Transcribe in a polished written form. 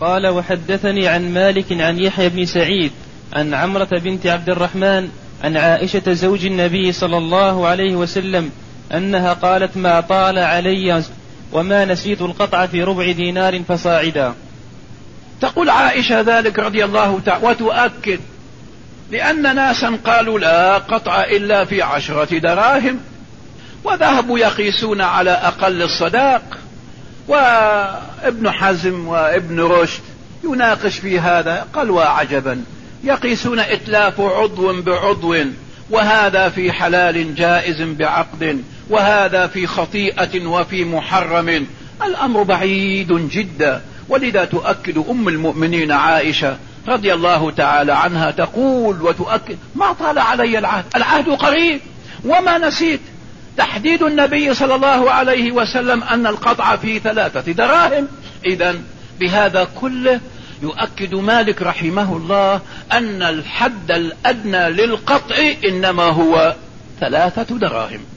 قال وحدثني عن مالك عن يحيى بن سعيد عن عمرة بنت عبد الرحمن عن عائشة زوج النبي صلى الله عليه وسلم أنها قالت ما طال علي وما نسيت القطع في ربع دينار فصاعدا. تقول عائشة ذلك رضي الله تعالى وتؤكد، لأن ناسا قالوا لا قطع إلا في 10 دراهم، وذهبوا يقيسون على أقل الصداق، وابن حزم وابن رشد يناقش في هذا، قال وعجبا يقيسون إتلاف عضو بعضو، وهذا في حلال جائز بعقد، وهذا في خطيئة وفي محرم، الأمر بعيد جدا. ولذا تؤكد أم المؤمنين عائشة رضي الله تعالى عنها تقول وتؤكد ما طال علي العهد قريب وما نسيت. تحديد النبي صلى الله عليه وسلم أن القطع في 3 دراهم. إذن بهذا كله يؤكد مالك رحمه الله أن الحد الأدنى للقطع إنما هو 3 دراهم.